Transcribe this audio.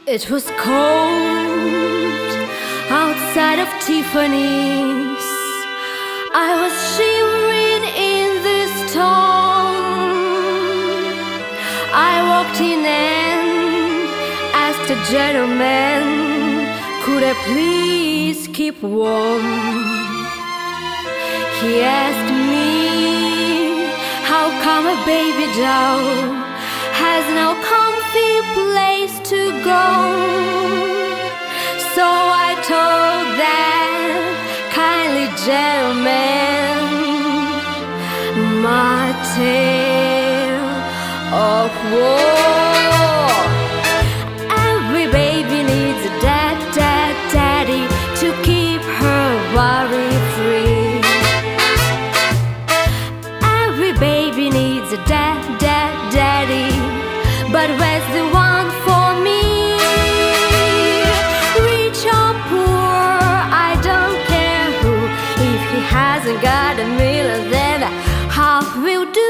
It was cold outside of Tiffany's. I was shivering in the storm. I walked in and asked the gentleman, could I please keep warm? He asked me, how come a baby doll has no comfy place to go? So I told that kindly gentleman my tale of woe. Every baby needs a daddy to keep her worry free. Every baby needs a daddy, but where's the one for me? Rich or poor, I don't care who. If he hasn't got a million, then half will do.